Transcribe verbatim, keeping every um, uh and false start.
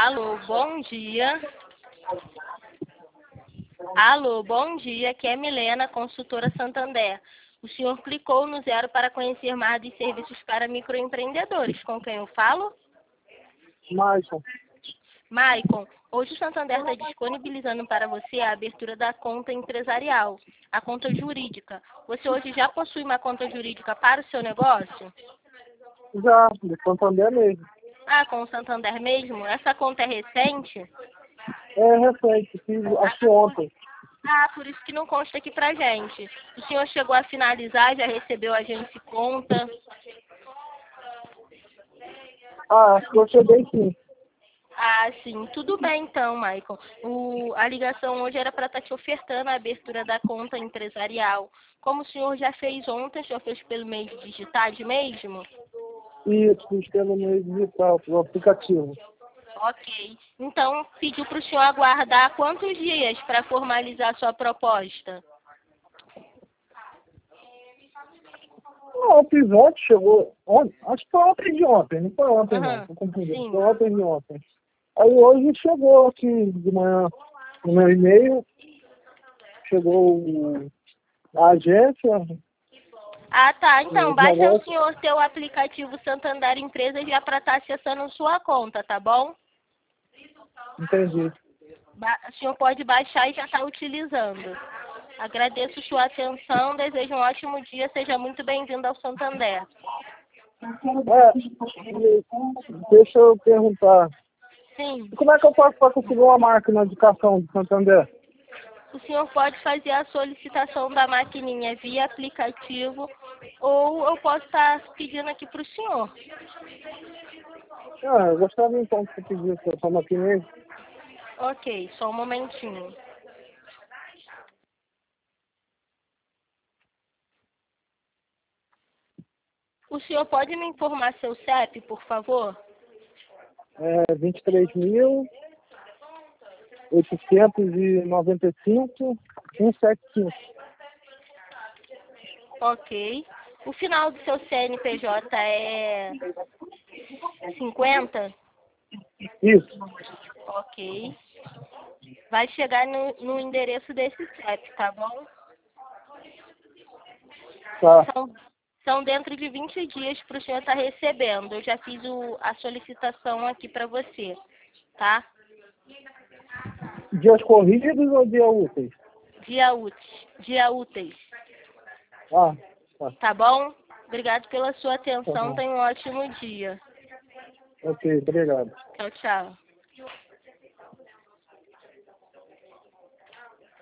Alô, bom dia. Alô, bom dia. Aqui é Milena, consultora Santander. O senhor clicou no zero para conhecer mais dos serviços para microempreendedores. Com quem eu falo? Maicon. Maicon, hoje o Santander está disponibilizando para você a abertura da conta empresarial, a conta jurídica. Você hoje já possui uma conta jurídica para o seu negócio? Já, de Santander mesmo. Ah, com o Santander mesmo? Essa conta é recente? É recente, fiz acho que ontem. Ah, por isso que não consta aqui pra gente. O senhor chegou a finalizar, já recebeu a agência e conta? Ah, acho que eu cheguei sim. Ah, sim. Tudo bem então, Maicon. O, a ligação hoje era para estar te ofertando a abertura da conta empresarial. Como o senhor já fez ontem, o senhor fez pelo meio de digitais mesmo? Isso, fiz pelo meio digital, pelo aplicativo. Ok. Então, pediu para o senhor aguardar quantos dias para formalizar sua proposta? O episódio chegou ontem, acho que foi ontem de ontem, não foi ontem não, Aham. tô confundindo, Sim. foi ontem de ontem. Aí hoje chegou aqui de manhã no meu e-mail, chegou o- a agência, Ah, tá. Então, os baixa o negócios, senhor ter o aplicativo Santander Empresas já para estar acessando sua conta, tá bom? entendi. Ba- O senhor pode baixar e já está utilizando. Agradeço sua atenção, desejo um ótimo dia, seja muito bem-vindo ao Santander. É, e deixa eu perguntar, Sim, como é que eu faço para conseguir uma máquina de cartão de Santander? o senhor pode fazer a solicitação da maquininha via aplicativo ou eu posso estar pedindo aqui para o senhor. Ah, eu gostaria então que você pedisse essa maquininha. Ok, só um momentinho. O senhor pode me informar seu C E P, por favor? É vinte e três mil oitocentos e noventa e cinco cento e setenta e cinco. Ok. O final do seu C N P J é cinquenta? Isso. Ok. Vai chegar no, no endereço desse C E P, tá bom? Tá. São, são dentro de vinte dias para o senhor estar recebendo. Eu já fiz o, a solicitação aqui para você, tá? Dias corridos ou dia úteis? Dia úteis. Dia úteis. Ah, tá. Tá bom? Obrigado pela sua Tá atenção. bom. Tenha um ótimo dia. Ok, obrigado. Tchau, tchau.